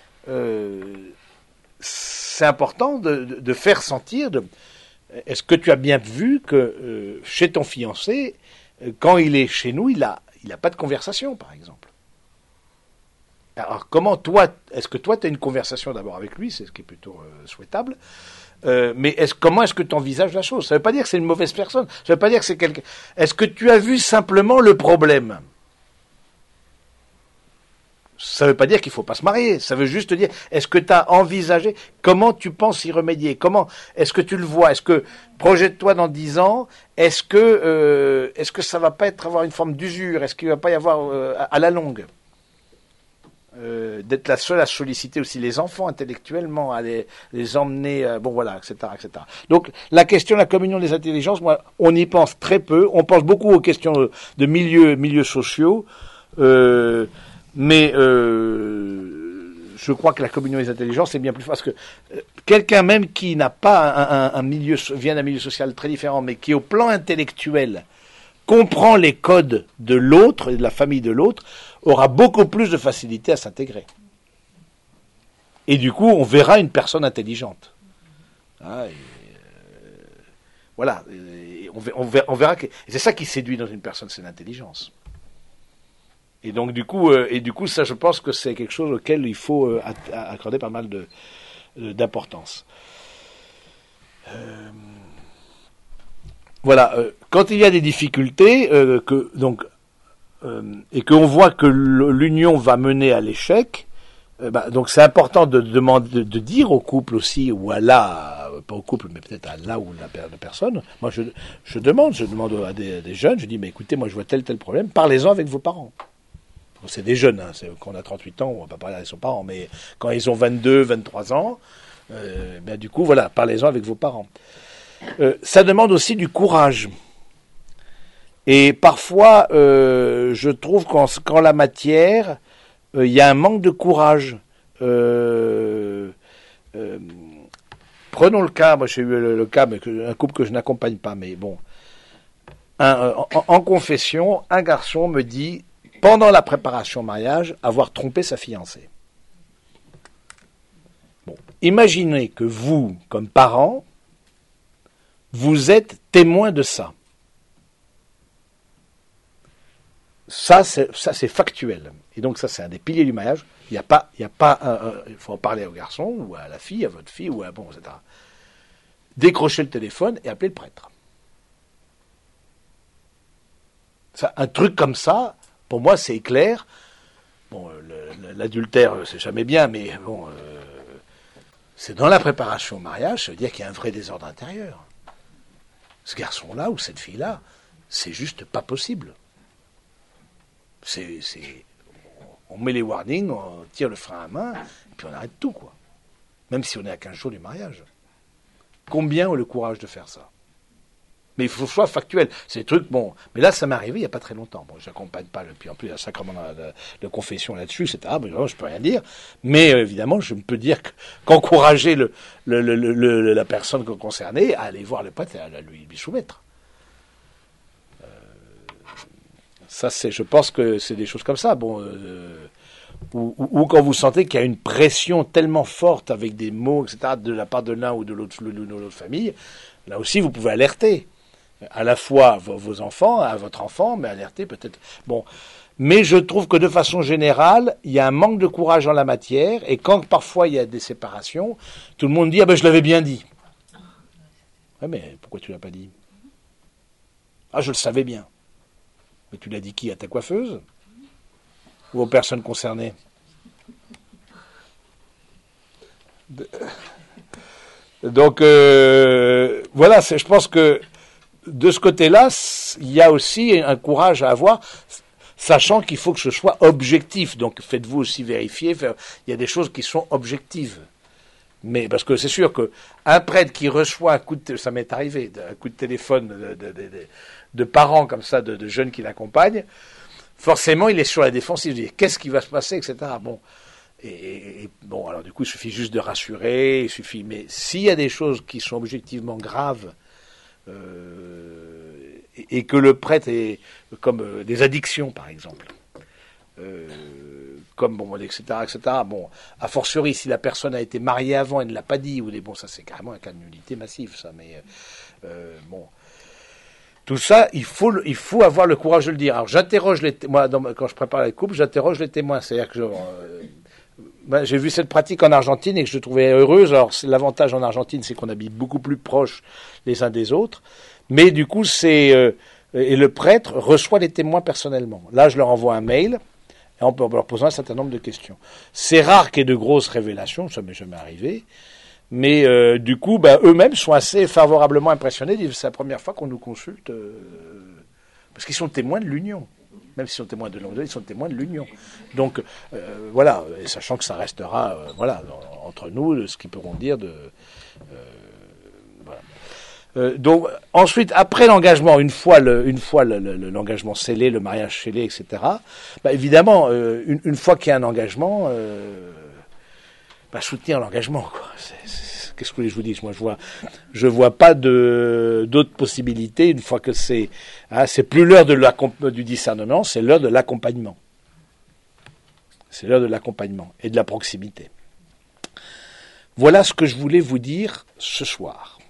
c'est important de faire sentir. Est-ce que tu as bien vu que chez ton fiancé, quand il est chez nous, il a pas de conversation, par exemple. Alors comment toi, est-ce que toi tu as une conversation d'abord avec lui, c'est ce qui est plutôt souhaitable. Mais comment est-ce que tu envisages la chose? Ça ne veut pas dire que c'est une mauvaise personne. Ça ne veut pas dire que c'est quelqu'un. Est-ce que tu as vu simplement le problème? Ça ne veut pas dire qu'il faut pas se marier. Ça veut juste dire, est-ce que tu as envisagé, comment tu penses y remédier? Comment, est-ce que tu le vois? Est-ce que, projette-toi dans 10 ans, est-ce que ça va pas avoir une forme d'usure? Est-ce qu'il va pas y avoir, à la longue, d'être la seule à solliciter aussi les enfants intellectuellement, à les emmener, bon voilà, etc., etc. Donc, la question de la communion des intelligences, moi, on y pense très peu. On pense beaucoup aux questions de milieux sociaux, mais je crois que la communion des intelligences c'est bien plus parce que quelqu'un même qui n'a pas vient d'un milieu social très différent, mais qui au plan intellectuel comprend les codes de l'autre et de la famille de l'autre, aura beaucoup plus de facilité à s'intégrer. Et du coup, on verra une personne intelligente. Voilà. On verra que c'est ça qui séduit dans une personne, c'est l'intelligence. Et donc du coup, ça, je pense que c'est quelque chose auquel il faut accorder pas mal d'importance. Voilà. Quand il y a des difficultés, et qu'on voit que l'union va mener à l'échec, donc c'est important de dire au couple aussi, ou pas au couple, mais peut-être à là ou la personne. Moi, je demande à des jeunes, je dis, mais écoutez, moi je vois tel problème, parlez-en avec vos parents. C'est des jeunes, quand on a 38 ans, on va pas parler avec son parent, mais quand ils ont 22, 23 ans, du coup, voilà, parlez-en avec vos parents. Ça demande aussi du courage. Et parfois, je trouve qu'en la matière, il y a un manque de courage. Prenons le cas, moi j'ai eu le cas, mais un couple que je n'accompagne pas, mais bon. En confession, un garçon me dit, pendant la préparation au mariage, avoir trompé sa fiancée. Bon, imaginez que vous, comme parent, vous êtes témoin de ça. Ça, c'est factuel. Et donc, ça, c'est un des piliers du mariage. Il faut en parler au garçon, ou à la fille, à votre fille, ou à, bon, etc. Décrochez le téléphone et appelez le prêtre. Ça, un truc comme ça, pour moi, c'est clair. Bon, l'adultère, c'est jamais bien, mais bon, c'est dans la préparation au mariage, ça veut dire qu'il y a un vrai désordre intérieur. Ce garçon-là ou cette fille-là, c'est juste pas possible. On met les warnings, on tire le frein à main, et puis on arrête tout, quoi. Même si on est à 15 jours du mariage. Combien ont le courage de faire ça? Mais il faut que ce soit factuel. C'est des trucs, bon. Mais là, ça m'est arrivé il n'y a pas très longtemps. Bon, j'accompagne pas, puis en plus, il y a sacrément de confession là-dessus, etc. Mais non, je peux rien dire. Mais évidemment, je peux dire qu'encourager la personne concernée à aller voir le prêtre et à lui soumettre. Ça, je pense que c'est des choses comme ça. Bon, ou quand vous sentez qu'il y a une pression tellement forte avec des mots, etc., de la part de l'un ou de l'autre famille, là aussi, vous pouvez alerter. À la fois vos enfants, à votre enfant, mais alerter peut-être. Bon, mais je trouve que de façon générale, il y a un manque de courage en la matière, et quand parfois il y a des séparations, tout le monde dit « Ah ben je l'avais bien dit ». Ouais, mais pourquoi tu l'as pas dit? Ah, je le savais bien. Mais tu l'as dit qui? À ta coiffeuse? Ou aux personnes concernées? Donc, voilà, je pense que de ce côté-là, il y a aussi un courage à avoir, sachant qu'il faut que ce soit objectif. Donc, faites-vous aussi vérifier. Il y a des choses qui sont objectives. Mais parce que c'est sûr que un prêtre qui reçoit un coup de, ça m'est arrivé, un coup de téléphone de parents comme ça, de jeunes qui l'accompagnent, forcément, il est sur la défensive. Il dit qu'est-ce qui va se passer, etc. Bon. Et bon, alors du coup, il suffit juste de rassurer. Mais s'il y a des choses qui sont objectivement graves. Et que le prêtre est comme des addictions par exemple, comme bon, etc., etc. Bon, a fortiori si la personne a été mariée avant et ne l'a pas dit, ou bon, ça c'est carrément un cas de nullité massive, ça. Mais bon, tout ça, il faut avoir le courage de le dire. Alors j'interroge moi quand je prépare les couples, j'interroge les témoins, c'est-à-dire que j'ai vu cette pratique en Argentine et que je trouvais heureuse. Alors, l'avantage en Argentine, c'est qu'on habite beaucoup plus proches les uns des autres. Mais du coup, et le prêtre reçoit les témoins personnellement. Là, je leur envoie un mail et en leur posant un certain nombre de questions. C'est rare qu'il y ait de grosses révélations, ça m'est jamais arrivé, mais du coup, eux-mêmes sont assez favorablement impressionnés. Ils disent, c'est la première fois qu'on nous consulte, parce qu'ils sont témoins de l'union. Même s'ils sont témoins de l'Angleterre, ils sont témoins de l'union. Donc, voilà, et sachant que ça restera, voilà, entre nous, ce qu'ils pourront dire de... voilà. Donc, ensuite, après l'engagement, une fois l'engagement scellé, le mariage scellé, etc., évidemment, une fois qu'il y a un engagement, soutenir l'engagement, quoi. Qu'est-ce que je vous dis? Moi, je vois pas d'autres possibilités une fois que c'est plus l'heure du discernement, c'est l'heure de l'accompagnement. C'est l'heure de l'accompagnement et de la proximité. Voilà ce que je voulais vous dire ce soir.